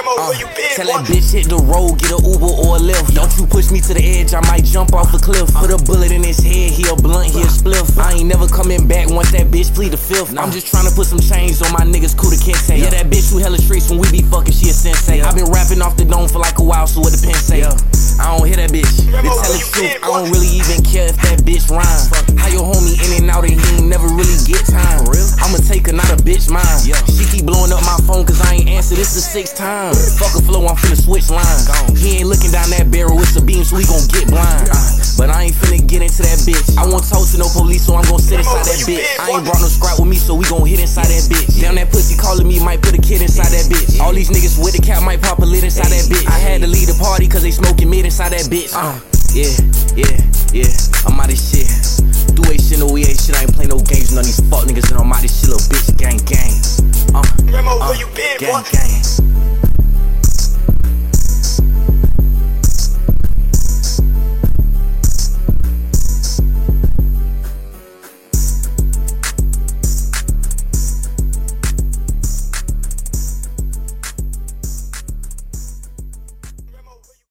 Tell that bitch hit the road, get a Uber or a Lyft. Don't you push me to the edge, I might jump off a cliff. Put a bullet in his head, he a blunt, he a spliff. I ain't never coming back once that bitch plead the fifth. I'm just tryna put some chains on my niggas, Kuda Kente. Yeah, that bitch who hella streets when we be fucking, she a sensei. I been rapping off the dome for like a while, so what the pen say? I don't hear that bitch. They tell the truth, I don't really even care if that bitch rhyme. How your homie in and out and he ain't never really get time. I'ma take her, not a bitch mine. She keep blowing up my phone cause I ain't answer this the 6th time. Fuck a flow, I'm finna switch lines. He ain't looking down that barrel, it's a beam so he gon' get blind. But I ain't finna get into that bitch. I won't talk to no police so I'm gon' sit inside that bitch. I ain't brought no scrap with me so we gon' hit inside that bitch. Damn, that pussy calling me might put a kid inside that bitch. All these niggas with the cap might pop a lid inside that bitch. I had to leave the party cause they smoking mid inside that bitch. Yeah, I'm out of shit. Do a shit, no we ain't shit. I ain't play no games, none of these fuck niggas, and I'm out of shit, little bitch. Gang, gang. Gang, gang.